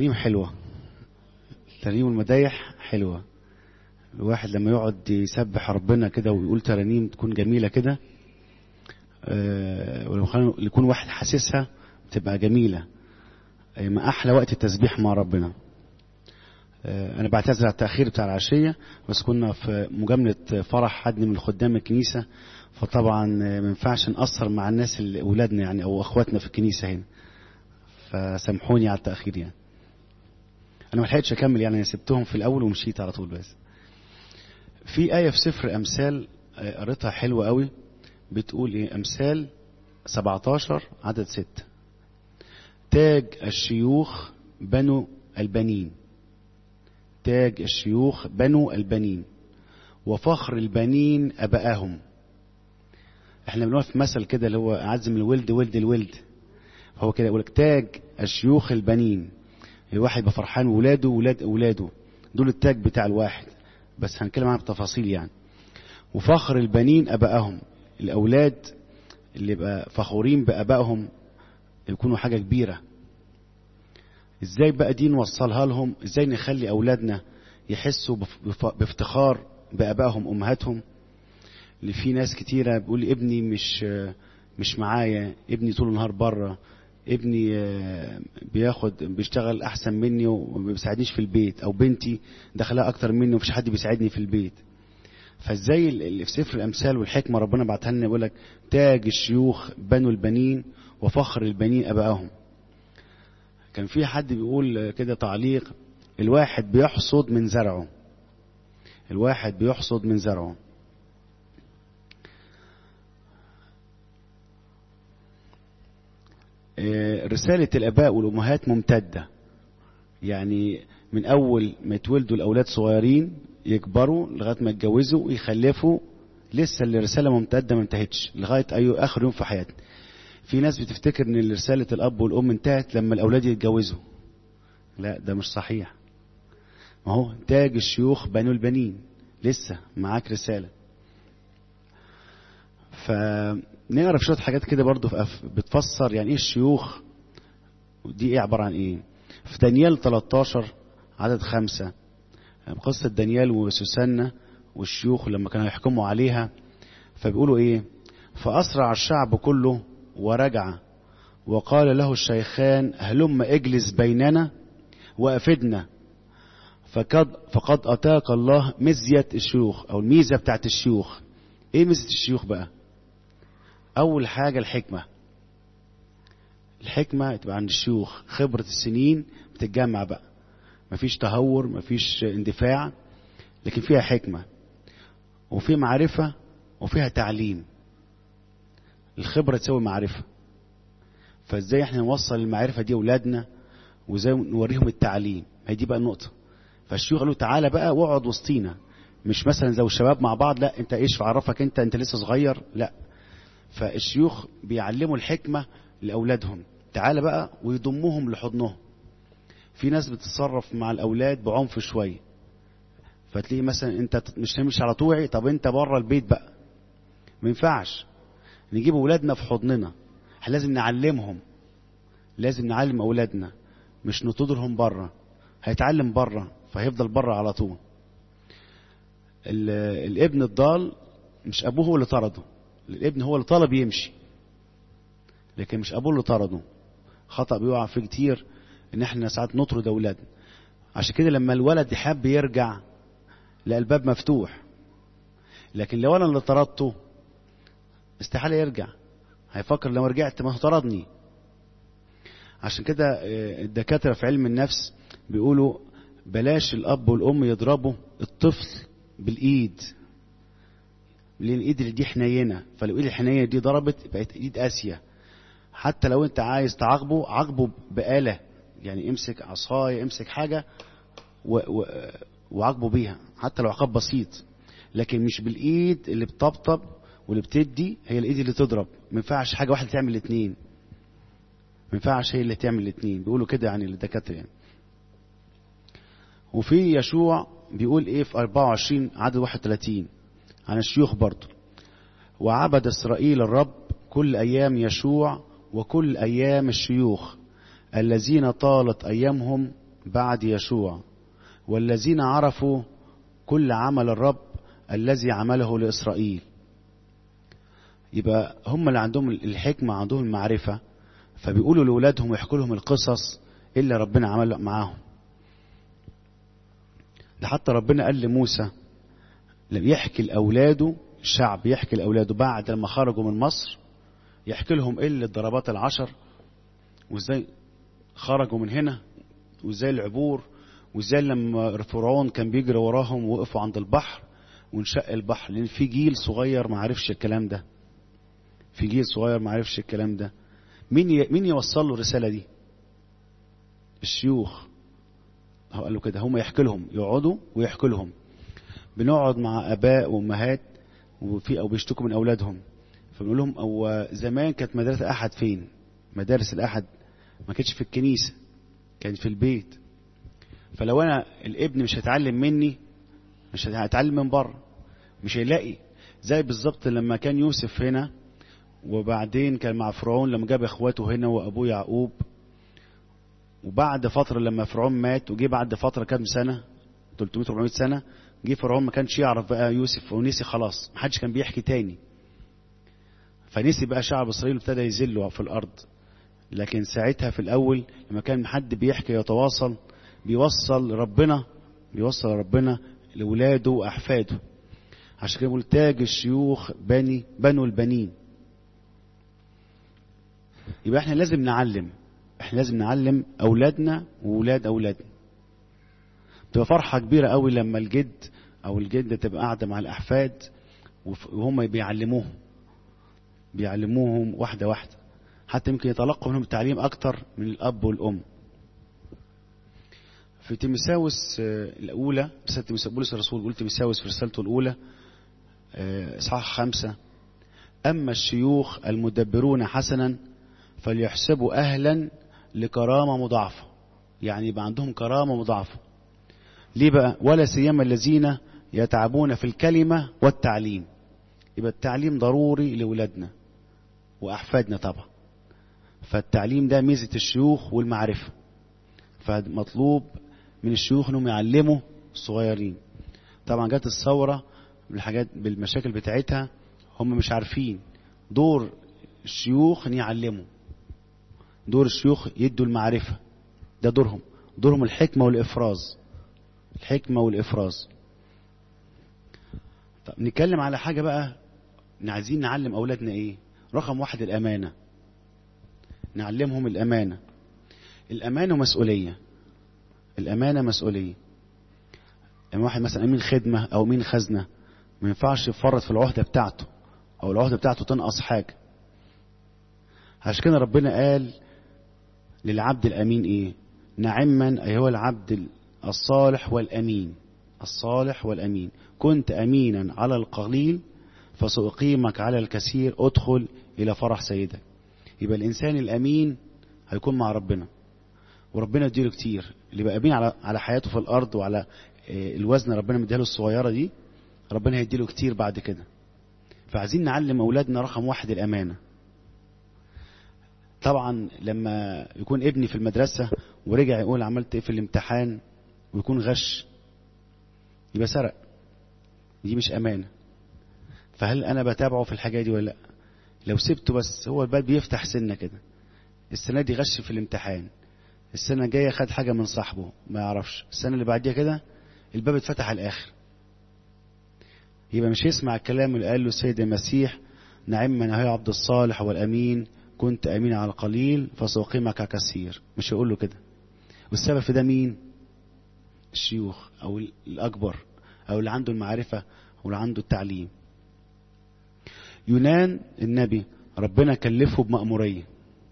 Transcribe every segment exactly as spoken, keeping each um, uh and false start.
الترنيم حلوة، الترنيم والمدايح حلوة. الواحد لما يقعد يسبح ربنا كده ويقول ترانيم تكون جميلة كده، أه ولو يكون واحد حاسسها تبقى جميلة. أه ما أحلى وقت التسبيح مع ربنا. أه أنا بعتذر على التأخير بتاع العشية، بس كنا في مجاملة فرح حد من خدام الكنيسة، فطبعا ما ينفعش نقصر مع الناس اللي أولادنا يعني أو أخواتنا في الكنيسة هنا، فسامحوني على التأخير. يعني أنا ما لحقتش أكمل، يعني أنا سبتهم في الأول ومشيت على طول. بس في آية في سفر أمثال قريتها حلوة قوي، بتقول إيه؟ أمثال سبعتاشر عدد ستة: تاج الشيوخ بنو البنين، تاج الشيوخ بنو البنين، وفخر البنين أبائهم. احنا بنقول في مثل كده اللي هو أعز من الولد ولد الولد، هو كده يقولك تاج الشيوخ البنين. الواحد يبقى فرحان وولاده وولاد أولاده، دول التاج بتاع الواحد، بس هنتكلم عنها بتفاصيل يعني. وفخر البنين أبائهم، الأولاد اللي يبقى فخورين بأبائهم يكونوا حاجة كبيرة. ازاي بقى دي نوصلها لهم؟ ازاي نخلي أولادنا يحسوا بافتخار بأبائهم أمهاتهم؟ اللي في ناس كتيرة بيقول ابني مش مش معايا، ابني طول النهار بره، ابني بياخد بيشتغل احسن مني وما بيساعدنيش في البيت، او بنتي دخلها اكتر مني ومفيش حد بيساعدني في البيت. فازاي اللي في سفر الامثال والحكمه ربنا بعتها لنا يقول لك تاج الشيوخ بنو البنين وفخر البنين ابائهم. كان في حد بيقول كده تعليق: الواحد بيحصد من زرعه، الواحد بيحصد من زرعه. رسالة الآباء والأمهات ممتدة، يعني من أول ما يتولدوا الأولاد صغيرين يكبروا لغاية ما يتجوزوا ويخلفوا، لسه الرسالة ممتدة ما انتهتش لغاية أي آخر يوم في حياتنا. في ناس بتفتكر إن رسالة الأب والأم انتهت لما الأولاد يتجوزوا. لا، ده مش صحيح. ما هو تاج الشيوخ بنو البنين، لسه معاك رسالة. فنعرف شوية حاجات كده برضو بتفسر يعني ايه الشيوخ ودي ايه، عبارة عن ايه. في دانيال تلتاشر عدد خمسة، قصة دانيال وسوسنة والشيوخ لما كانوا يحكموا عليها، فبيقولوا ايه: فأسرع الشعب كله ورجع، وقال له الشيخان هلم اجلس بيننا وافدنا، فقد, فقد أتاك الله مزية الشيوخ، او الميزة بتاعت الشيوخ. ايه ميزة الشيوخ بقى؟ اول حاجة الحكمة. الحكمة تبقى عند الشيوخ، خبرة السنين بتتجمع بقى، مفيش تهور مفيش اندفاع، لكن فيها حكمة وفي معرفة وفيها تعليم. الخبرة تساوي معرفة، فازاي احنا نوصل المعرفة دي اولادنا وازاي نوريهم التعليم؟ هي دي بقى النقطة. فالشيوخ قالوا تعالى بقى واقعد وسطينا، مش مثلا زي الشباب مع بعض، لا انت ايش عرفك انت انت لسه صغير، لا. فالشيوخ بيعلموا الحكمة لأولادهم، تعالى بقى ويضموهم لحضنهم. في ناس بتتصرف مع الأولاد بعنف شوية، فتلاقي مثلا انت مش مش على طوعي، طب انت بره البيت بقى. ما ينفعش نجيب أولادنا في حضننا، احنا لازم نعلمهم، لازم نعلم أولادنا، مش نطردهم بره. هيتعلم بره فهيفضل بره على طول. الابن الضال مش أبوه هو اللي طرده، الابن هو اللي طلب يمشي، لكن مش أبوه اللي طرده. خطأ بيقع فيه كتير ان احنا ساعات نطرد أولادنا. عشان كده لما الولد يحب يرجع لا، الباب مفتوح، لكن لو انا اللي طردته استحالة يرجع، هيفكر لو رجعت ما طردني. عشان كده الدكاترة في علم النفس بيقولوا بلاش الأب والأم يضربوا الطفل بالإيد، لأن الإيد اللي دي حنينة، فلو الإيد الحنينة دي ضربت بقت إيد قاسية. حتى لو أنت عايز تعاقبه عاقبه بآلة، يعني امسك عصاية امسك حاجة وعاقبه بيها، حتى لو عقاب بسيط، لكن مش بالإيد اللي بتطبطب واللي بتدي، هي الإيد اللي تضرب. ما ينفعش حاجة واحدة تعمل الاثنين، ما ينفعش هي اللي تعمل الاثنين، بيقولوا كده يعني الدكاترة يعني. وفي يشوع بيقول ايه في أربعة وعشرين عدد واحد وثلاثين عن الشيوخ برضو: وعبد إسرائيل الرب كل أيام يشوع وكل أيام الشيوخ الذين طالت أيامهم بعد يشوع، والذين عرفوا كل عمل الرب الذي عمله لإسرائيل. يبقى هم اللي عندهم الحكمة، عندهم المعرفة، فبيقولوا لأولادهم ويحكوا لهم القصص اللي ربنا عمل معاهم. لحتى ربنا قال لموسى لم يحكي لأولاده، الشعب يحكي لأولاده بعد لما خرجوا من مصر، يحكي لهم إيه الضربات العشر، وإزاي خرجوا من هنا، وإزاي العبور، وإزاي لما فرعون كان بيجري وراهم ووقفوا عند البحر وانشق البحر. لأن في جيل صغير ما عرفش الكلام ده، في جيل صغير ما عرفش الكلام ده. مين ي... مين يوصل له الرسالة دي؟ الشيوخ. هو قالوا كده، هم يحكي لهم، يقعدوا ويحكي لهم. بنقعد مع آباء وأمهات وفي أو بيشتكوا من أولادهم، فبنقول لهم أو زمان كانت مدرسة أحد فين؟ مدارس الأحد ما كانتش في الكنيسة، كانت في البيت. فلو أنا الابن مش هيتعلم مني، مش هيتعلم من بره، مش هيلاقي. زي بالظبط لما كان يوسف هنا، وبعدين كان مع فرعون لما جاب اخواته هنا وابوه يعقوب، وبعد فترة لما فرعون مات وجي بعد فترة كام سنة، ثلاثمائة أربعمائة سنة، جه فرعون ما كانش يعرف بقى يوسف، ونسي خلاص، ما حدش كان بيحكي تاني. فنسي بقى شعب إسرائيل وابتدى يذلوا في الأرض. لكن ساعتها في الأول لما كان حد بيحكي يتواصل، بيوصل ربنا، بيوصل ربنا لولاده وأحفاده. عشان كده بيقول تاج الشيوخ بني بنو البنين. يبقى احنا لازم نعلم، احنا لازم نعلم أولادنا وولاد أولادنا. تبقى فرحة كبيرة قوي لما الجد أو الجدة تبقى قاعدة مع الأحفاد وهم بيعلموهم بيعلموهم واحدة واحدة، حتى يمكن يتلقوا منهم التعليم أكتر من الأب والأم. في تيموثاوس الأولى، رسالة بولس الرسول بيقول تيموثاوس في رسالته الأولى إصحاح خمسة: أما الشيوخ المدبرون حسنا فليحسبوا أهلا لكرامة مضاعفة. يعني يبقى عندهم كرامة مضاعفة. ليه بقى؟ ولا سيما الذين يتعبون في الكلمة والتعليم. يبقى التعليم ضروري لأولادنا وأحفادنا طبعا. فالتعليم ده ميزة الشيوخ والمعرفة، فمطلوب من الشيوخ انهم يعلموا الصغيرين. طبعا جت الثورة بالحاجات بالمشاكل بتاعتها، هم مش عارفين. دور الشيوخ ان يعلموا، دور الشيوخ يدوا المعرفة، ده دورهم، دورهم الحكمة والإفراز، الحكمة والإفراز. طب نتكلم على حاجة بقى، عايزين نعلم أولادنا إيه؟ رقم واحد الأمانة. نعلمهم الأمانة. الأمانة مسؤولية. الأمانة مسؤولية. يعني واحد مثلا أمين خدمة أو أمين خزنة، ما ينفعش يفرط في العهدة بتاعته أو العهدة بتاعته تنقص حاجة. عشان كده ربنا قال للعبد الأمين إيه؟ نعما أيها العبد الصالح والأمين. الصالح والأمين، كنت أمينا على القليل فسأقيمك على الكثير، ادخل إلى فرح سيدك. يبقى الإنسان الأمين هيكون مع ربنا، وربنا يديله كتير. اللي بقى أمين على على حياته في الأرض وعلى الوزن ربنا مديله الصغيرة دي، ربنا هيديله كتير بعد كده. فعايزين نعلم أولادنا رقم واحد الأمانة. طبعا لما يكون ابني في المدرسة ورجع يقول عملت ايه في الامتحان ويكون غش، يبقى سرق، دي مش أمانة. فهل أنا بتابعه في الحاجة دي ولا لا؟ لو سبته بس هو الباب بيفتح سنة كده، السنة دي غش في الامتحان، السنة الجاية خد حاجة من صاحبه ما يعرفش، السنة اللي بعديها كده الباب اتفتح على الآخر. يبقى مش يسمع الكلام اللي قال له السيد المسيح نعما أيها العبد الصالح والأمين، كنت أمين على القليل فسأقيمك على كثير. مش هيقول له كده. والسبب في ده مين؟ الشيوخ أو الأكبر أو اللي عنده المعرفة أو اللي عنده التعليم. يونان النبي ربنا كلفه بمأمورية،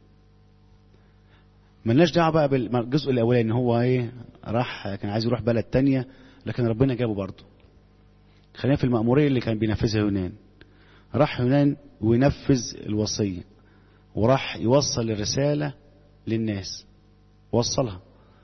ملناش دعوه بقى بالجزء الاولاني ان هو ايه راح كان عايز يروح بلد تانية، لكن ربنا جابه برضه. خلينا في المأمورية اللي كان بينفذها يونان. راح يونان وينفذ الوصية، وراح يوصل الرسالة للناس، وصلها.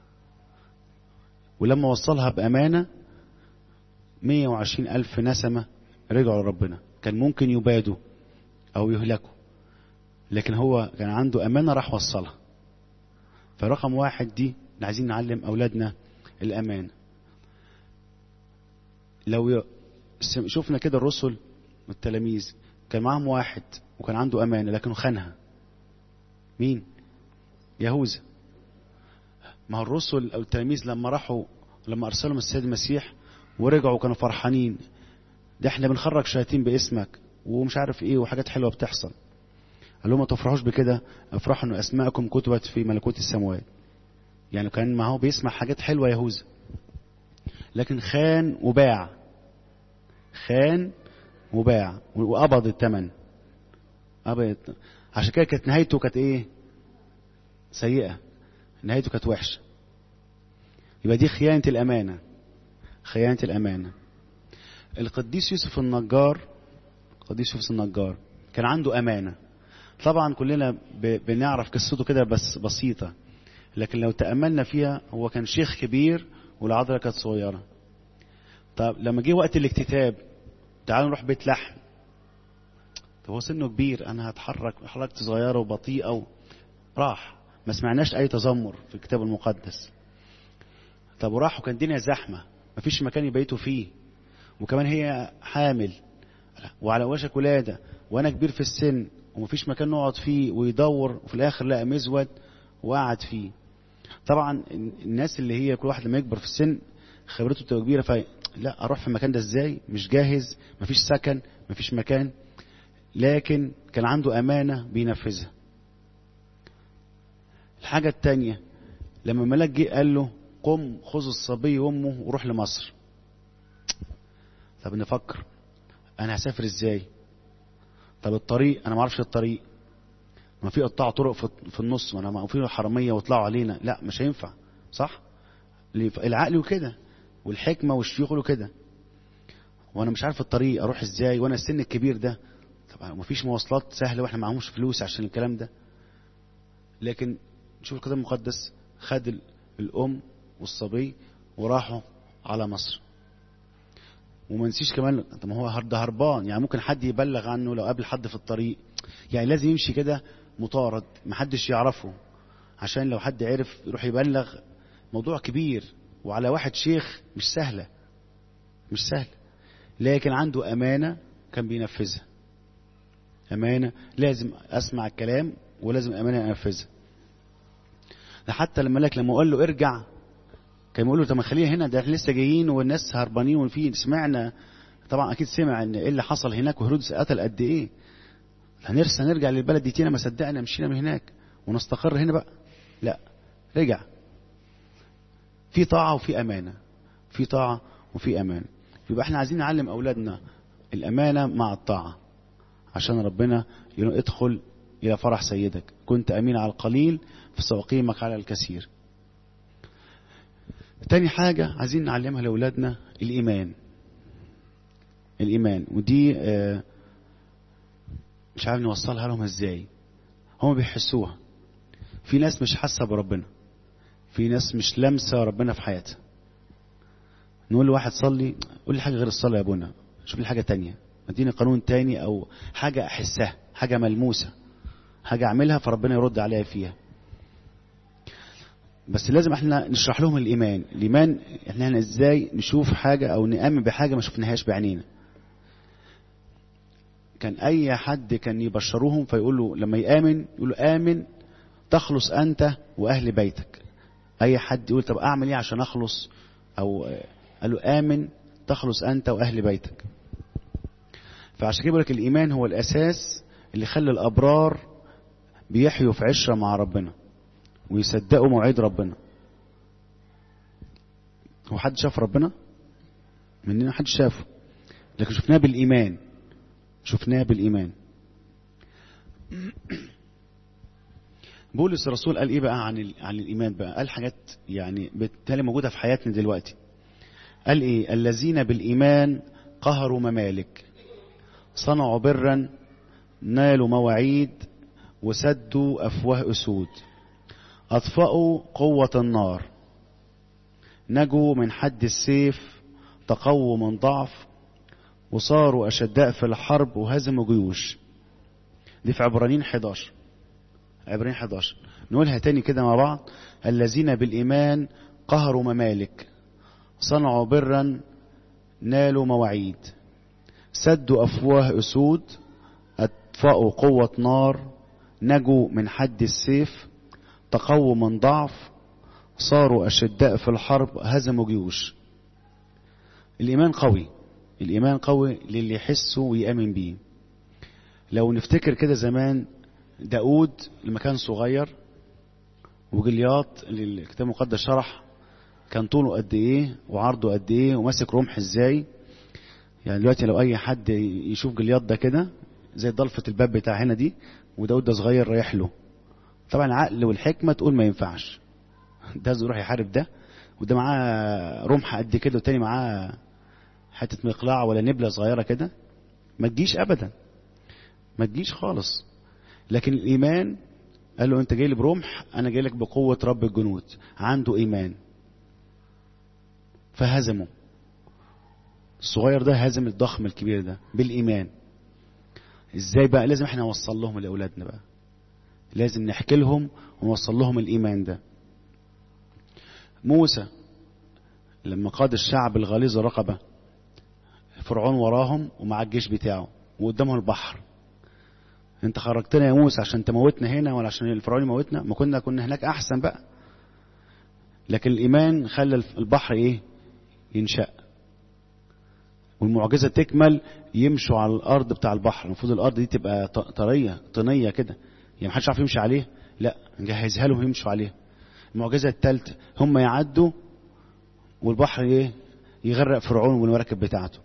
ولما وصلها بأمانة مية وعشرين ألف نسمة رجعوا لربنا. كان ممكن يبادوا أو يهلكوا، لكن هو كان عنده أمانة راح وصلها. فرقم واحد دي عايزين نعلم أولادنا الأمان. لو شفنا كده الرسل والتلاميذ كان معهم واحد وكان عنده أمانة لكنه خانها. مين؟ يهوذا. ما هو الرسل أو التلاميذ لما راحوا لما أرسلهم السيد المسيح ورجعوا كانوا فرحانين، ده احنا بنخرج شياطين باسمك ومش عارف ايه وحاجات حلوة بتحصل. قال لهم ما تفرحوش بكده، افرحوا ان اسماءكم كتبت في ملكوت السماوات. يعني كان ما هو بيسمع حاجات حلوة يهوذا، لكن خان وباع، خان وباع وقبض الثمن. قبض. عشان كده كانت نهايته كانت ايه؟ سيئة، نهايته كانت وحشة. يبقى دي خيانة الأمانة، خيانة الأمانة. القديس يوسف النجار، القديس يوسف النجار كان عنده أمانة. طبعا كلنا بنعرف قصته كده بس بسيطة، لكن لو تأملنا فيها هو كان شيخ كبير والعذراء كانت صغيرة. طب لما جه وقت الاكتتاب، تعالوا نروح بيت لحم. طب هو سنه كبير، أنا هتحرك حركة صغيرة وبطيئة، راح ما سمعناش أي تذمر في الكتاب المقدس. طب وراحوا كان الدنيا زحمة، مفيش مكان يبيتوا فيه، وكمان هي حامل وعلى وشك ولادة وأنا كبير في السن ومفيش مكان نقعد فيه، ويدور وفي الآخر لقى مزود وقعد فيه. طبعا الناس اللي هي كل واحد لما يكبر في السن خبرته بتبقى كبيرة، فلا أروح في المكان ده إزاي؟ مش جاهز، مفيش سكن، مفيش مكان. لكن كان عنده أمانة بينفذها. الحاجة التانية لما الملاك جه قال له قم خذ الصبي وامه وروح لمصر. طب نفكر، انا هسافر ازاي؟ طب الطريق انا ما اعرفش الطريق، ما في قطاع طرق في النص، ما انا في حراميه ويطلعوا علينا، لا مش هينفع، صح؟ العقل وكده والحكمه والشيوخ وكده، وانا مش عارف الطريق اروح ازاي وانا السن الكبير ده. طب ما فيش مواصلات سهله واحنا معهمش فلوس عشان الكلام ده. لكن شوف الكتاب المقدس، خد الام والصبي وراحوا على مصر. وما نسيش كمان، طب ما هو ده هربان، يعني ممكن حد يبلغ عنه لو قابل حد في الطريق، يعني لازم يمشي كده مطارد محدش يعرفه، عشان لو حد عرف يروح يبلغ. موضوع كبير وعلى واحد شيخ مش سهلة، مش سهل. لكن عنده أمانة كان بينفذها. أمانة لازم أسمع الكلام ولازم أمانة أنفذها. ده حتى لما لك لما قال له ارجع كان يقول له طب ما خلينا هنا، ده احنا لسه جايين والناس هربانين وفي سمعنا. طبعا اكيد سمع ان ايه اللي حصل هناك وهيرودس قتل قد ايه. هنرسى نرجع للبلد دي تاني؟ ما صدقنا مشينا من هناك ونستقر هنا بقى. لا، رجع. في طاعة وفي أمانة، في طاعة وفي أمانة. يبقى احنا عايزين نعلم أولادنا الأمانة مع الطاعة، عشان ربنا يقول ادخل إلى فرح سيدك، كنت أمين على القليل فسأقيمك على الكثير. تاني حاجة عايزين نعلمها لأولادنا الإيمان. الإيمان ودي مش عارف نوصلها لهم ازاي. هم بيحسوها. في ناس مش حاسة بربنا، في ناس مش لامسة ربنا في حياتها. نقول لواحد صلي، قول لي حاجة غير الصلاة يا ابونا، شوف لي حاجة تانية، اديني قانون تاني او حاجة احسها، حاجة ملموسة، حاجة اعملها فربنا يرد عليها فيها. بس لازم احنا نشرح لهم الإيمان. الإيمان احنا هنا ازاي نشوف حاجة او نآمن بحاجة ما شفناهاش بعينينا. كان اي حد كان يبشروهم فيقول له لما يآمن يقول له آمن تخلص انت واهل بيتك. اي حد يقول طب اعمل ايه عشان اخلص، او قال له آمن تخلص انت واهل بيتك. فعشان كده بقول لك الإيمان هو الاساس اللي خلى الابرار بيحيوا في عشرة مع ربنا ويصدقوا موعد ربنا. هو حد شاف ربنا مننا؟ حد شافه، لكن شفناه بالإيمان، شفناه بالإيمان. بولس الرسول قال ايه بقى عن عن الإيمان بقى؟ قال حاجات يعني بالتالي موجودة في حياتنا دلوقتي. قال ايه؟ الذين بالإيمان قهروا ممالك، صنعوا برا، نالوا مواعيد، وسدوا أفواه أسود، أطفأوا قوة النار، نجوا من حد السيف، تقووا من ضعف، وصاروا أشداء في الحرب وهزموا جيوش. دي في عبرانيين حداشر. عبرانيين حداشر نقولها تاني كده مع بعض. الذين بالإيمان قهروا ممالك، صنعوا برا، نالوا مواعيد، سدوا أفواه أسود، أطفأوا قوة نار، نجوا من حد السيف، تقووا من ضعف، صاروا أشداء في الحرب، هزموا جيوش. الإيمان قوي، الإيمان قوي للي يحسه ويأمن بيه. لو نفتكر كده زمان داود لما كان صغير، وجلياط اللي الكتاب المقدس شرح كان طوله قد ايه وعرضه قد ايه وماسك رمح ازاي. يعني دلوقتي لو اي حد يشوف جلياط ده كده زي ضلفة الباب بتاع هنا دي، وداود ده صغير رايح له، طبعا العقل والحكمة تقول ما ينفعش، ده يروح يحارب ده، وده معاه رمح قد كده والتاني معاه حتة مقلاع ولا نبلة صغيرة كده، ما تجيش ابدا، ما تجيش خالص. لكن الايمان قال له انت جاي لي برمح، انا جاي لك بقوة رب الجنود. عنده ايمان فهزمه. الصغير ده هزم الضخم الكبير ده بالايمان. ازاي بقى؟ لازم احنا نوصل لهم لاولادنا بقى، لازم نحكي لهم ونوصل لهم الايمان ده. موسى لما قاد الشعب الغليظ الرقبة، فرعون وراهم ومع الجيش بتاعه وقدامهم البحر، انت خرجتنا يا موسى عشان تموتنا هنا ولا عشان الفرعون يموتنا؟ ما كنا كنا هناك احسن بقى. لكن الايمان خلى البحر ايه؟ ينشأ، والمعجزة تكمل، يمشوا على الارض بتاع البحر. المفروض الارض دي تبقى طرية طينية كده، يعني محدش عارف يمشي عليه، لا نجهزها لهم يمشوا عليها. المعجزة الثالثة هم يعدوا والبحر ايه؟ يغرق فرعون والمراكب بتاعته.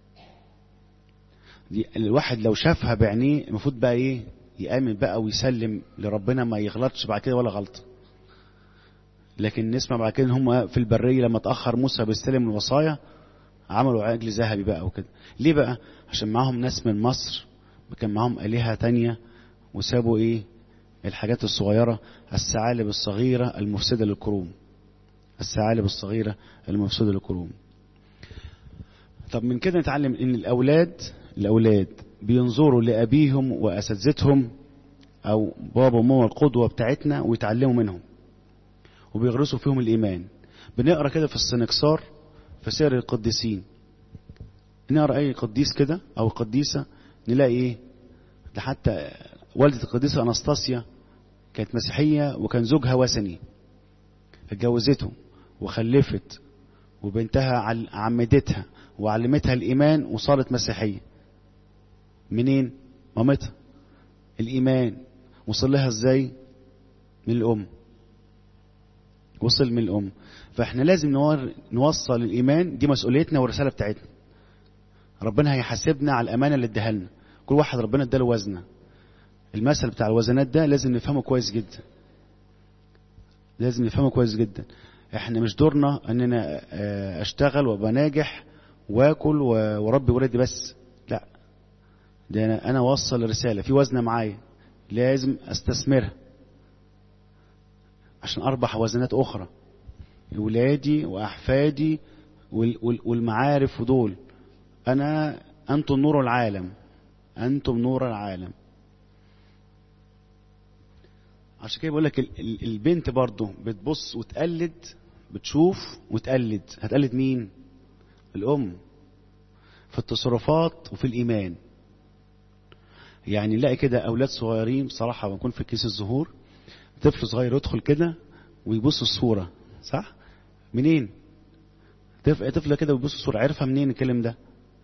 دي الواحد لو شافها بعينيه المفروض بقى ايه؟ يآمن بقى ويسلم لربنا، ما يغلطش بعد كده ولا غلط. لكن نسمع بعد كده ان هم في البرية لما تأخر موسى بيستلم الوصايا عملوا عجل ذهبي بقى وكده. ليه بقى؟ عشان معاهم ناس من مصر كان معاهم آلهة تانية، وسابوا ايه؟ الحاجات الصغيرة، الثعالب الصغيرة المفسدة للكروم، الثعالب الصغيرة المفسدة للكروم. طب من كده نتعلم ان الاولاد الاولاد بينظروا لابيهم واساتذتهم او بابا وماما القدوة بتاعتنا ويتعلموا منهم وبيغرسوا فيهم الايمان. بنقرا كده في السنكسار في سير القديسين، نقرا اي قديس كده او قديسة نلاقي ايه؟ ده حتى والدة القديسة أناستاسيا كانت مسيحية وكان زوجها وثني، اتجوزته وخلفت وبنتها عمدتها وعلمتها الإيمان وصارت مسيحية. منين؟ مامتها. الإيمان وصل لها ازاي؟ من الأم، وصل من الأم. فاحنا لازم نوصل الإيمان، دي مسؤوليتنا والرسالة بتاعتنا. ربنا هيحاسبنا على الأمانة اللي اداها لنا، كل واحد ربنا اداله وزنه. المثل بتاع الوزنات ده لازم نفهمه كويس جدا، لازم نفهمه كويس جدا. احنا مش دورنا اننا اشتغل وابقى ناجح واكل وربي ولادي بس، لا، ده انا انا اوصل رسالة في وزنة معايا لازم استثمرها عشان اربح وزنات اخرى، ولادي واحفادي والمعارف. ودول انا انتم نور العالم، انتم نور العالم. عشان كده بقول لك البنت برضو بتبص وتقلد، بتشوف وتقلد. هتقلد مين؟ الأم، في التصرفات وفي الإيمان. يعني نلاقي كده أولاد صغيرين بصراحة بنكون في كيس الزهور، طفل صغير يدخل كده ويبص الصورة، صح؟ منين؟ طفل كده ويبص الصورة، عرفها منين الكلام ده؟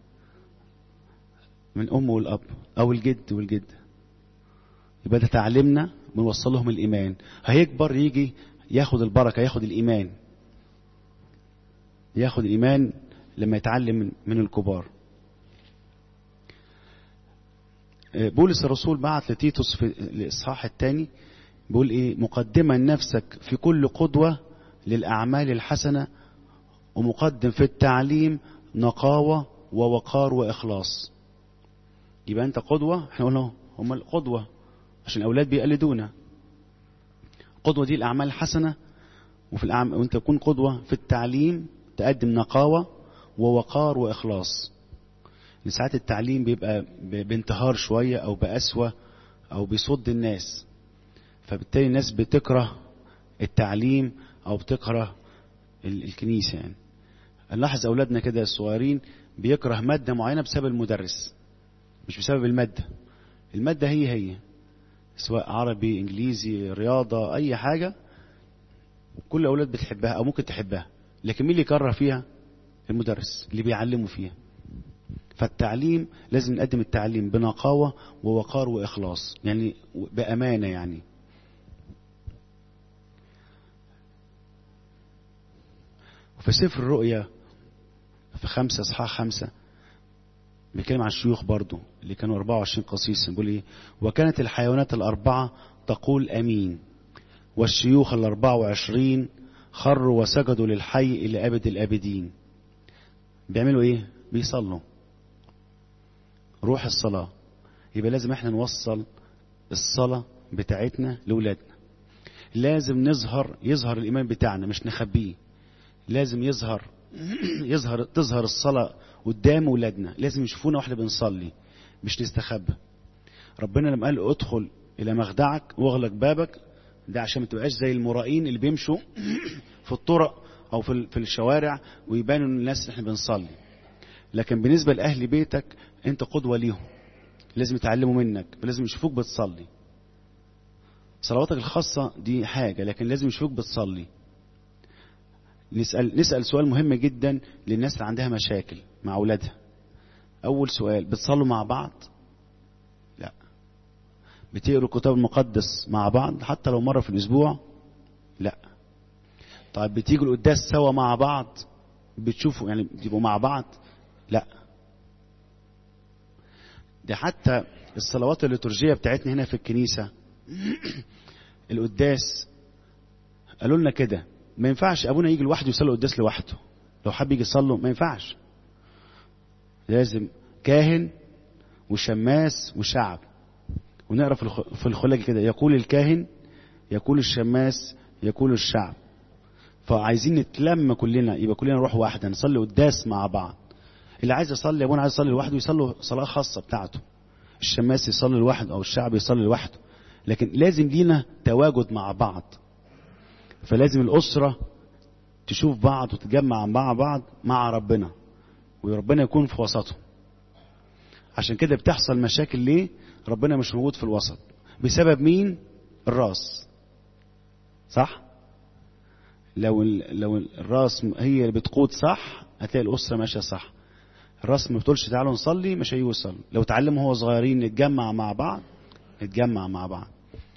من الأم والأب أو الجد والجد. يبقى ده تعلمنا بنوصل لهم الإيمان. هيكبر يجي ياخد البركة، ياخد الإيمان، ياخد الإيمان لما يتعلم من الكبار. بولس الرسول بعت لتيتوس في الإصحاح الثاني بيقول إيه؟ مقدما نفسك في كل قدوة للأعمال الحسنة، ومقدم في التعليم نقاوة ووقار وإخلاص. يبقى أنت قدوة، احنا قلنا هم القدوة عشان الأولاد بيقلدونا. قدوة دي الأعمال الحسنة، وفي الأعمال وأنت تكون قدوة في التعليم تقدم نقاوة ووقار وإخلاص. ساعات التعليم بيبقى بانتهار شوية أو بأسوة أو بيصد الناس، فبالتالي الناس بتكره التعليم او بتكره الكنيسة. يعني نلاحظ اولادنا كده الصغيرين بيكره مادة معينة بسبب المدرس، مش بسبب المادة. المادة هي هي، سواء عربي انجليزي رياضة اي حاجة، كل الاولاد بتحبها او ممكن تحبها، لكن مين اللي يكره فيها؟ المدرس اللي بيعلمه فيها. فالتعليم لازم نقدم التعليم بنقاوة ووقار واخلاص، يعني بامانة. يعني في سفر الرؤيا في خمسة اصحاح خمسة بيتكلم عن الشيوخ برضو اللي كانوا أربعة وعشرين قسيسا. بيقول ايه؟ وكانت الحيوانات الأربعة تقول أمين، والشيوخ الأربعة وعشرين خروا وسجدوا للحي إلى أبد الآبدين. بيعملوا ايه؟ بيصلوا روح الصلاة. يبقى لازم احنا نوصل الصلاة بتاعتنا لأولادنا. لازم نظهر يظهر الإيمان بتاعنا، مش نخبيه. لازم يظهر يظهر تظهر الصلاة قدام أولادنا، لازم يشوفونا واحنا بنصلي، مش نستخبى. ربنا لما قال ادخل إلى مخدعك واغلق بابك، ده عشان ما تبقاش زي المرائين اللي بيمشوا في الطرق أو في في الشوارع ويبانوا للناس احنا بنصلي. لكن بالنسبة لأهل بيتك أنت قدوة ليهم، لازم يتعلموا منك، لازم يشوفوك بتصلي. صلواتك الخاصة دي حاجة، لكن لازم يشوفوك بتصلي. نسأل نسأل سؤال مهم جدا للناس اللي عندها مشاكل مع أولادها. أول سؤال: بتصلوا مع بعض؟ لا. بتقروا الكتاب المقدس مع بعض حتى لو مرة في الأسبوع؟ لا. طيب بتيجوا القداس سوا مع بعض؟ بتشوفوا يعني بتبقوا مع بعض؟ لا. ده حتى الصلوات الليتورجية بتاعتنا هنا في الكنيسة القداس قالوا لنا كده، ما ينفعش ابونا يجي لوحده يصلي القداس لوحده. لو حب يجي يصلي ما ينفعش، لازم كاهن وشماس وشعب. ونقرا في الخلاج كده: يقول الكاهن، يقول الشماس، يقول الشعب. فعايزين نتلم كلنا، يبقى كلنا نروح واحده نصلي قداس مع بعض. اللي عايز يصلي ابونا عايز يصلي لوحده يصلي صلاه خاصه بتاعته، الشماس يصلي لوحده او الشعب يصلي لوحده، لكن لازم لينا تواجد مع بعض. فلازم الأسرة تشوف بعض وتتجمع مع بعض مع ربنا، وربنا يكون في وسطهم. عشان كده بتحصل مشاكل. ليه؟ ربنا مش موجود في الوسط. بسبب مين؟ الراس. صح؟ لو لو الراس هي اللي بتقود صح هتلاقي الأسرة ماشية صح. الراس ما بتقولش تعالوا نصلي مش هيوصل. لو تعلموا هو صغيرين نتجمع مع بعض نتجمع مع بعض.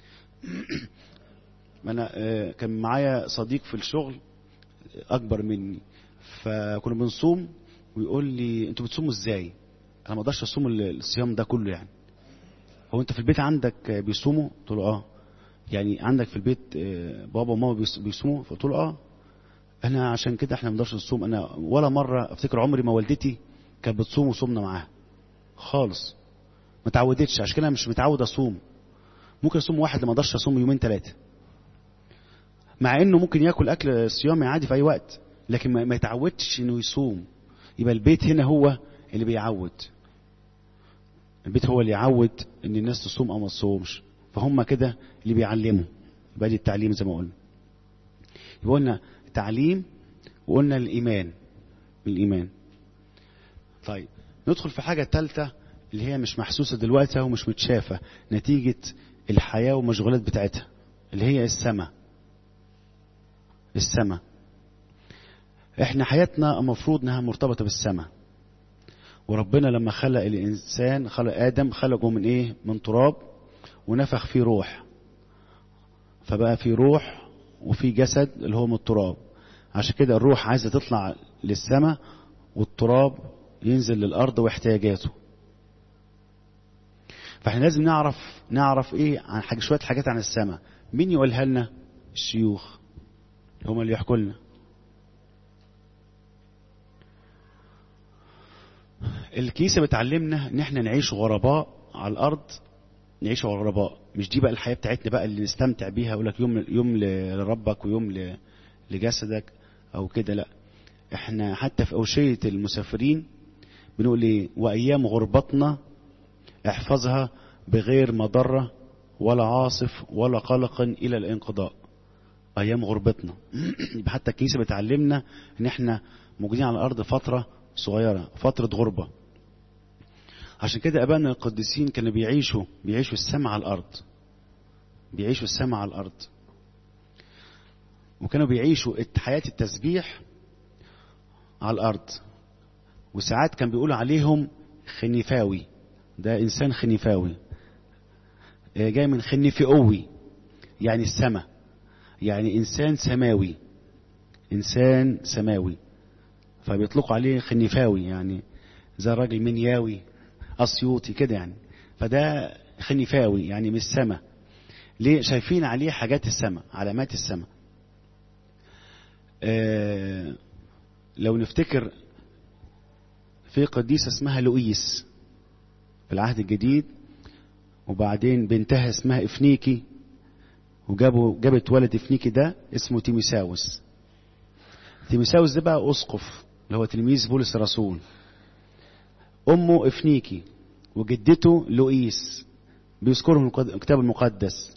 أنا كان معايا صديق في الشغل أكبر مني، فكنا بنصوم ويقول لي أنتوا بتصوموا إزاي؟ أنا ما أقدرش أصوم الصيام ده كله. يعني هو أنت في البيت عندك بيصوموا؟ قلت له آه. يعني عندك في البيت بابا وماما بيصوموا؟ قلت له آه. أنا عشان كده إحنا ما نقدرش نصوم. أنا ولا مرة أفتكر عمري ما والدتي كانت بتصوم وصومنا معاها خالص، ما تعودتش. عشان كده مش متعود أصوم. ممكن أصوم واحد، لما أقدرش أصوم يومين ثلاثة، مع انه ممكن ياكل اكل صيامي عادي في اي وقت، لكن ما يتعودش انه يصوم. يبقى البيت هنا هو اللي بيعود، البيت هو اللي يعود ان الناس تصوم او ما تصومش. فهم كده اللي بيعلموا. يبقى دي التعليم زي ما قلنا. يبقى قلنا تعليم وقلنا الايمان بالايمان. طيب ندخل في حاجه ثالثه اللي هي مش محسوسه دلوقتي ومش متشافه نتيجه الحياه والمشغولات بتاعتها، اللي هي السماء. السماء احنا حياتنا المفروض انها مرتبطة بالسماء. وربنا لما خلق الانسان خلق ادم خلقه من ايه؟ من تراب، ونفخ فيه روح، فبقى فيه روح وفيه جسد اللي هو من التراب. عشان كده الروح عايزة تطلع للسماء والتراب ينزل للارض واحتياجاته. فاحنا لازم نعرف نعرف ايه عن حاجة، شوية حاجات عن السماء. مين يقولها لنا؟ الشيوخ هم اللي يحكوا لنا. الكنيسة بتعلمنا ان احنا نعيش غرباء على الارض، نعيش غرباء. مش دي بقى الحياة بتاعتنا بقى اللي نستمتع بيها، اقول لك يوم يوم لربك ويوم لجسدك او كده. لا، احنا حتى في اوشية المسافرين بنقول ايه؟ وايام غربتنا احفظها بغير مضرة ولا عاصف ولا قلق الى الانقضاء. ايام غربتنا. يبقى حتى الكنيسة بتعلمنا ان احنا موجودين على الارض فترة صغيرة، فترة غربة. عشان كده ابائنا القديسين كانوا بيعيشوا بيعيشوا السماء على الارض، بيعيشوا السماء على الارض، وكانوا بيعيشوا حياة التسبيح على الارض. وساعات كان بيقولوا عليهم خنفاوي، ده انسان خنفاوي، جاي من خنفئوي يعني السماء، يعني انسان سماوي، انسان سماوي، فبيطلقوا عليه خنفاوي، يعني زي الراجل منياوي اسيوطي كده يعني. فده خنفاوي يعني من السماء. ليه؟ شايفين عليه حاجات السماء، علامات السماء. آه لو نفتكر في قديسة اسمها لوئيس في العهد الجديد، وبعدين بنتها اسمها افنيكي، وجابوا جابت ولد افنيكي ده اسمه تيموساوس. تيموساوس ده بقى اسقف اللي هو تلميذ بولس الرسول. امه افنيكي وجدته لوئيس، بيذكرهم الكتاب المقدس.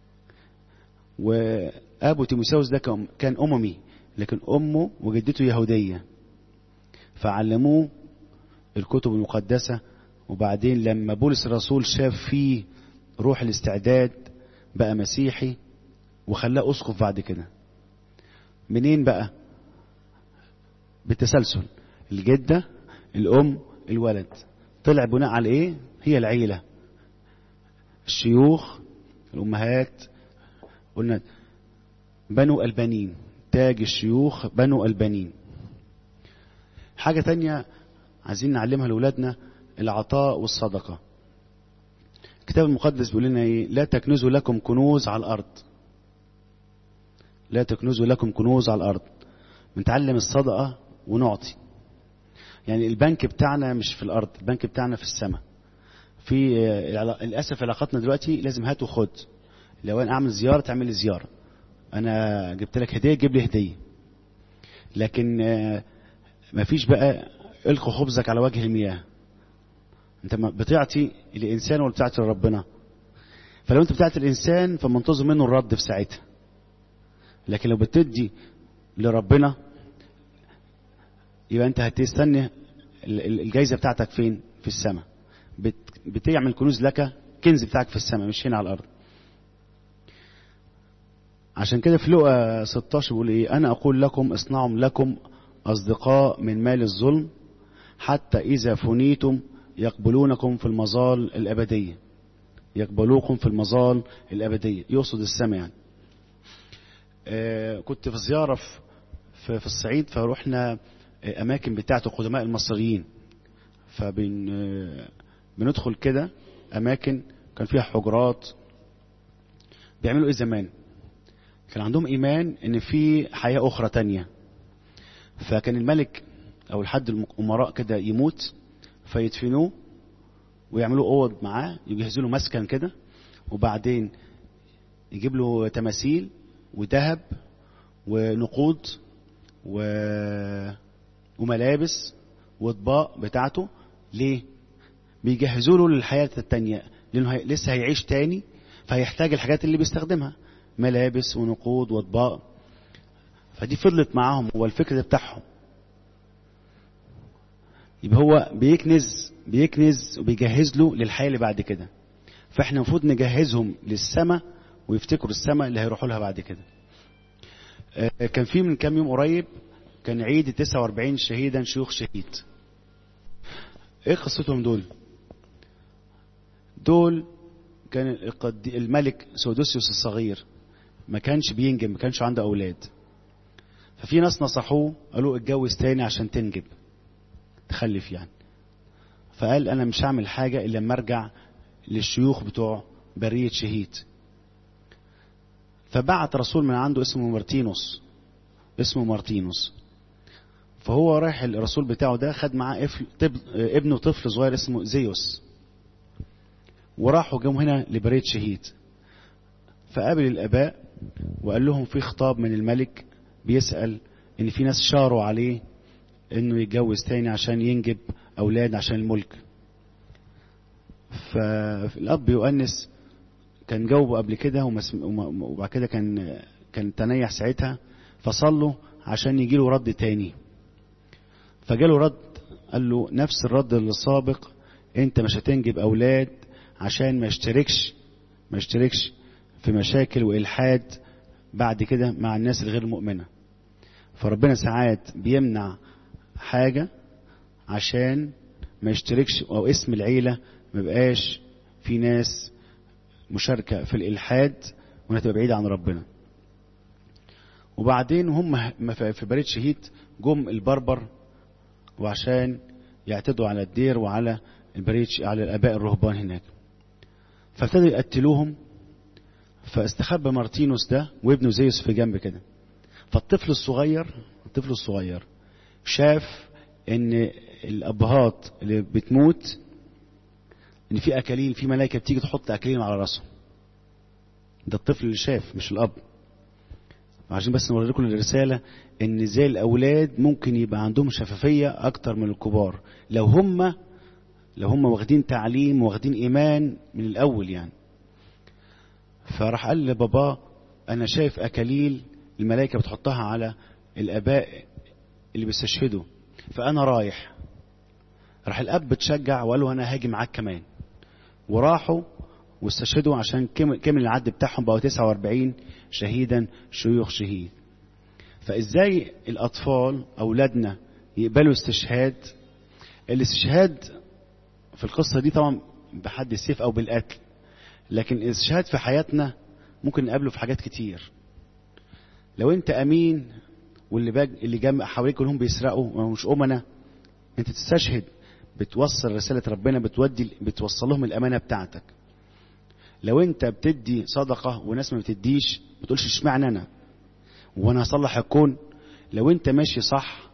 وابو تيموساوس ده كان اممي، لكن امه وجدته يهوديه، فعلموه الكتب المقدسه. وبعدين لما بولس الرسول شاف فيه روح الاستعداد بقى مسيحي، وخلاه اسقف بعد كده. منين بقى؟ بالتسلسل، الجده، الام، الولد. طلع بناء على ايه؟ هي العيله، الشيوخ، الامهات. قلنا بنو البنين، تاج الشيوخ بنو البنين. حاجة تانية عايزين نعلمها لأولادنا، العطاء والصدقة. الكتاب المقدس بيقول لنا ايه؟ لا تكنزوا لكم كنوز على الأرض، لا تكنزوا لكم كنوز على الأرض. بنتعلم الصدقة ونعطي. يعني البنك بتاعنا مش في الأرض، البنك بتاعنا في السماء. في للأسف علاقاتنا دلوقتي لازم هات وخد. لو أنا أعمل زيارة تعمل لي زيارة، أنا جبت لك هدية جيب لي هدية. لكن مفيش بقى القوا خبزك على وجه المياه. انت بتعطي الانسان ولا بتعطي لربنا؟ فلو انت بتعطي الانسان فمنتظر منه الرد في ساعتها. لكن لو بتدي لربنا يبقى انت هتستنى الجايزه بتاعتك فين؟ في السماء. بتعمل كنوز لك، كنز بتاعك في السماء مش هنا على الارض. عشان كده في لوقا ستاشر بيقول ايه؟ انا اقول لكم اصنعوا لكم اصدقاء من مال الظلم، حتى اذا فنيتم يقبلونكم في المظال الابديه. يقبلوكم في المظال الابديه، يقصد السماء يعني. آه كنت في زياره في, في الصعيد، فروحنا آه اماكن بتاعه القدماء المصريين. فبن آه بندخل كده اماكن كان فيها حجرات. بيعملوا ايه زمان؟ كان عندهم ايمان ان في حياه اخرى تانية. فكان الملك او الحد الامراء كده يموت، فيدفنوه ويعملوا اوض معاه، يجهزوا له مسكن كده، وبعدين يجيب له تماثيل وذهب ونقود و... وملابس واطباق بتاعته. ليه؟ بيجهزوا له للحياه التانية، لانه هي... لسه هيعيش تاني، فهيحتاج الحاجات اللي بيستخدمها، ملابس ونقود واطباق. فدي فضلت معاهم، هو الفكر بتاعهم. يبقى هو بيكنز بيكنز وبيجهز له للحياة اللي بعد كده. فاحنا المفروض نجهزهم للسماء، ويفتكروا السماء اللي هيروحوا لها بعد كده. كان في من كام يوم قريب كان عيد تسعة وأربعين شهيدا شيوخ شهيد. ايه قصتهم دول؟ دول كان الملك سودوسيوس الصغير ما كانش بينجب، ما كانش عنده اولاد. ففي ناس نصحوه قالوا اتجوز تاني عشان تنجب، تخلف يعني. فقال انا مش هعمل حاجة الا لما ارجع للشيوخ بتوع برية شهيد. فبعت رسول من عنده اسمه مارتينوس، اسمه مارتينوس. فهو رايح الرسول بتاعه ده خد معاه ابنه طفل صغير اسمه زيوس، وراحوا جم هنا لبرية شهيد. فقابل الاباء وقال لهم في خطاب من الملك بيسأل ان في ناس شاروا عليه انه يتجوز تاني عشان ينجب اولاد عشان الملك. فالاب يؤنس كان جاوبه قبل كده، وبعد كده كان كان تنيح ساعتها، فصلوا عشان يجيله رد تاني. فجاله رد قال له نفس الرد اللي السابق، انت مش هتنجب اولاد عشان ما يشتركش ما يشتركش في مشاكل والحاد بعد كده مع الناس الغير مؤمنة. فربنا ساعات بيمنع حاجة عشان ما يشتركش، او اسم العيلة ما بقاش في ناس مشاركة في الالحاد ونتبقى بعيدة عن ربنا. وبعدين هم في بريد شهيد جم البربر وعشان يعتدوا على الدير وعلى البريد على الاباء الرهبان هناك، فابتدوا يقتلوهم. فاستخبى مارتينوس ده وابنه زيوس في جنب كده. فالطفل الصغير الطفل الصغير شاف ان الابهات اللي بتموت ان في اكاليل، في ملائكه بتيجي تحط اكاليل على راسهم. ده الطفل اللي شاف مش الاب. عشان بس نوري لكم الرساله ان ازاي الاولاد ممكن يبقى عندهم شفافيه اكتر من الكبار لو هم لو هم واخدين تعليم واخدين ايمان من الاول يعني. فراح قال لبابا انا شايف اكاليل الملائكه بتحطها على الاباء اللي بيستشهدوا، فانا رايح. راح الاب تشجع وقال له انا هاجي معاك كمان، وراحوا واستشهدوا عشان كمل العد بتاعهم، بقوا تسعة وأربعين شهيدا شيوخ شهيد. فازاي الاطفال اولادنا يقبلوا استشهاد؟ الاستشهاد في القصه دي طبعا بحد السيف او بالقتل، لكن الاستشهاد في حياتنا ممكن نقابله في حاجات كتير. لو انت امين واللي باج اللي جنب حواليك كلهم بيسرقوا مش امنه، انت تستشهد، بتوصل رساله ربنا، بتودي بتوصل لهم الامانه بتاعتك. لو انت بتدي صدقه وناس ما بتديش، ما تقولش اشمعنى انا وانا هصلح الكون. لو انت ماشي صح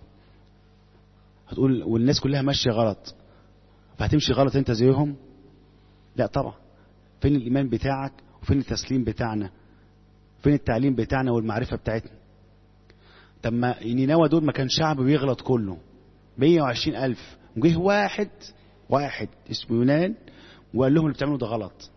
هتقول والناس كلها ماشيه غلط، فهتمشي غلط انت زيهم؟ لا طبعا. فين الايمان بتاعك؟ وفين التسليم بتاعنا؟ فين التعليم بتاعنا والمعرفه بتاعتنا؟ طب ما نينوى دول ما كان شعب بيغلط كله مية وعشرين ألف، وجه واحد واحد اسمه يونان وقال لهم اللي بتعملوا ده غلط.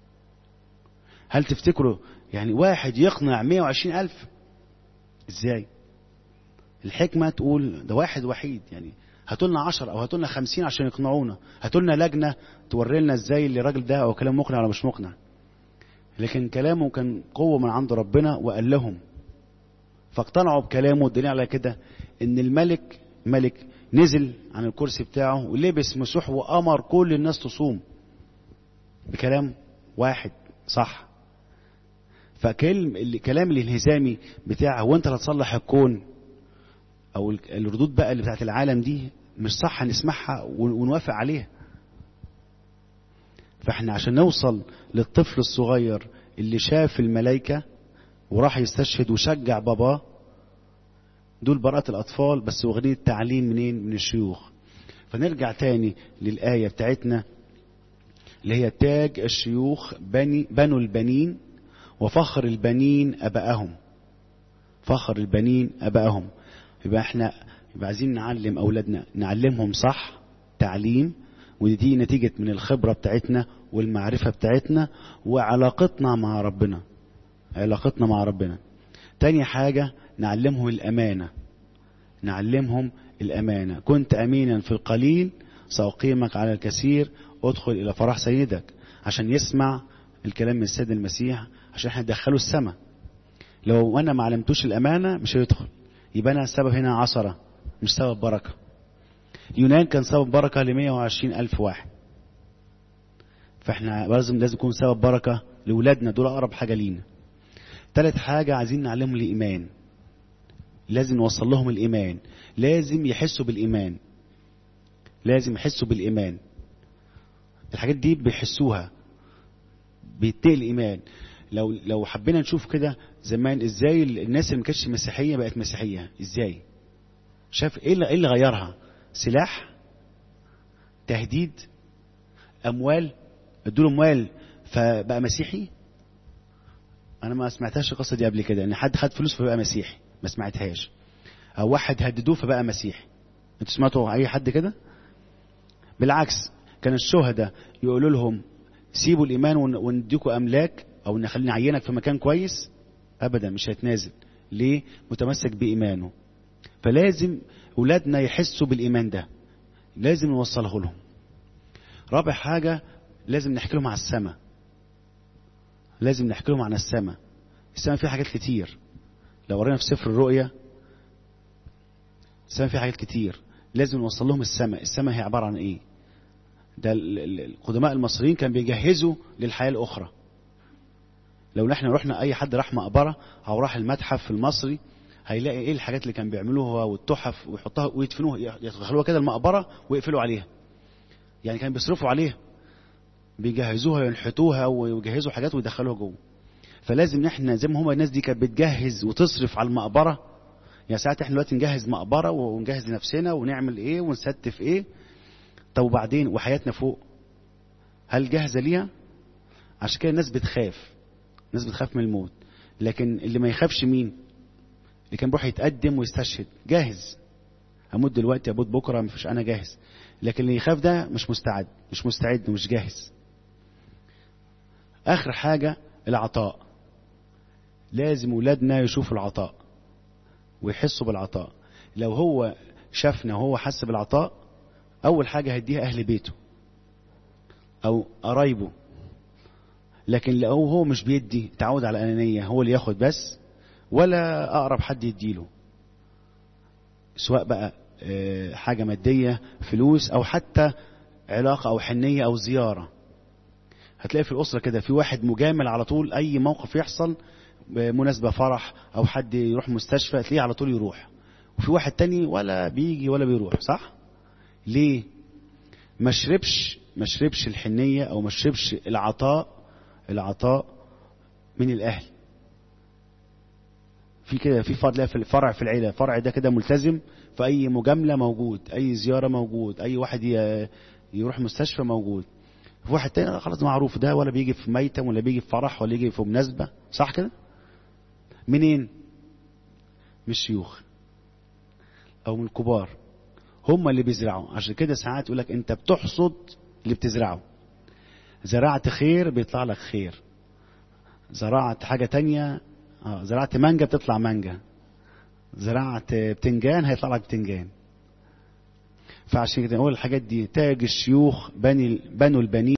هل تفتكروا يعني واحد يقنع مية وعشرين ألف؟ ازاي؟ الحكمة تقول ده واحد وحيد، يعني هاتولنا عشر او هاتولنا خمسين عشان يقنعونا، هاتولنا لجنة توري لنا ازاي اللي الراجل ده او كلام مقنع ولا مش مقنع. لكن كلامه كان قوة من عند ربنا وقال لهم، فاقتنعوا بكلامه. والدليل على كده ان الملك ملك نزل عن الكرسي بتاعه ولبس مسوح وامر كل الناس تصوم بكلام واحد صح. فكلم الكلام الانهزامي بتاعه هو انت اللي هتصلح الكون او الردود بقى اللي بتاعت العالم دي مش صح نسمعها ونوافق عليها. فاحنا عشان نوصل للطفل الصغير اللي شاف الملائكة وراح يستشهد وشجع باباه، دول براءة الأطفال بس واخدين التعليم منين؟ من الشيوخ. فنرجع تاني للآية بتاعتنا اللي هي تاج الشيوخ بني بنو البنين وفخر البنين أبائهم. فخر البنين أبائهم. يبقى احنا يبقى عايزين نعلم أولادنا، نعلمهم صح تعليم، ودي نتيجة من الخبرة بتاعتنا والمعرفة بتاعتنا وعلاقتنا مع ربنا. علاقتنا مع ربنا. تاني حاجة نعلمهم الأمانة. نعلمهم الأمانة. كنت أمينا في القليل سأقيمك على الكثير، ادخل إلى فرح سيدك. عشان يسمع الكلام من السيد المسيح عشان احنا ندخله السماء. لو أنا ما علمتوش الأمانة مش هيدخل. يبقى أنا السبب هنا عصرة مش سبب بركة. يونان كان سبب بركة لمية وعشرين ألف واحد. فاحنا لازم لازم يكون سبب بركة لأولادنا، دول أقرب حاجة لينا. ثالث حاجة عايزين نعلمهم الإيمان. لازم نوصل لهم الإيمان. لازم يحسوا بالإيمان. لازم يحسوا بالإيمان. الحاجات دي بيحسوها بيتقل الإيمان. لو لو حبينا نشوف كده زمان ازاي الناس اللي ما كانتش مسيحية بقت مسيحية ازاي. شاف ايه اللي, إيه اللي غيرها؟ سلاح، تهديد، اموال، ادوله اموال فبقى مسيحي. انا ما سمعتهاش القصه دي قبل كده ان حد خد فلوس فبقى مسيحي، ما سمعتهاش. او واحد هددوه فبقى مسيحي. انتوا سمعتوا اي حد كده؟ بالعكس، كان الشهداء يقولوا لهم سيبوا الايمان ونديكوا املاك او نخلينا نعينك في مكان كويس، ابدا مش هيتنازل. ليه؟ متمسك بايمانه. فلازم اولادنا يحسوا بالايمان ده، لازم نوصله لهم. رابع حاجة لازم نحكي لهم على السماء، لازم نحكي لهم عن السماء. السماء فيها حاجات كتير، لو قرينا في سفر الرؤيا السماء فيها حاجات كتير، لازم نوصل لهم السماء. السماء هي عبارة عن ايه؟ ده القدماء المصريين كانوا بيجهزوا للحياة الأخرى. لو نحن رحنا، أي حد راح مقبرة أو راح المتحف المصري هيلاقي ايه الحاجات اللي كان بيعملوها والتحف، ويحطوها ويدفنوها، يدخلوها كده المقبرة ويقفلوا عليها. يعني كانوا بيصرفوا عليها، بيجهزوها وينحتوها ويجهزوا حاجات ويدخلوها جوه. فلازم نحن زي ما هم الناس دي كانت بتجهز وتصرف على المقبرة، يعني ساعات احنا دلوقتي نجهز مقبرة ونجهز لنفسنا ونعمل ايه ونستف ايه. طب وبعدين وحياتنا فوق هل جاهزة ليها؟ عشان كده الناس بتخاف، الناس بتخاف من الموت. لكن اللي ما يخافش مين؟ اللي كان بيروح يتقدم ويستشهد جاهز. هموت دلوقتي اموت بكره، مفيش، انا جاهز. لكن اللي يخاف ده مش مستعد، مش مستعد ومش جاهز. اخر حاجة العطاء. لازم ولادنا يشوفوا العطاء ويحسوا بالعطاء. لو هو شافنا وهو حس بالعطاء، اول حاجة هيديها اهل بيته او قرايبه. لكن لو هو مش بيدي، تعود على الانانية، هو اللي ياخد بس ولا اقرب حد يديله، سواء بقى حاجة مادية فلوس او حتى علاقة او حنية او زيارة. هتلاقي في الأسرة كده في واحد مجامل على طول، أي موقف يحصل، مناسبة فرح أو حد يروح مستشفى تلاقيه على طول يروح. وفي واحد تاني ولا بيجي ولا بيروح. صح؟ ليه؟ ما شربش ما شربش الحنية أو ما شربش العطاء العطاء من الأهل. في كده في فرع في الفرع في العيلة، فرع ده كده ملتزم، فأي مجاملة موجود، أي زيارة موجود، أي واحد يروح مستشفى موجود. في واحد تاني خلاص معروف ده ولا بيجي في ميتم ولا بيجي في فرح ولا يجي في مناسبة. صح كده؟ منين؟ من الشيوخ او من الكبار، هم اللي بيزرعوا. عشان كده ساعات يقول لك انت بتحصد اللي بتزرعه. زرعت خير بيطلع لك خير، زرعت حاجة تانية، اه زرعت مانجا بتطلع مانجا، زرعت بتنجان هيطلع لك بتنجان. فعشان كده نقول الحاجات دي تاج الشيوخ بني بنو البنين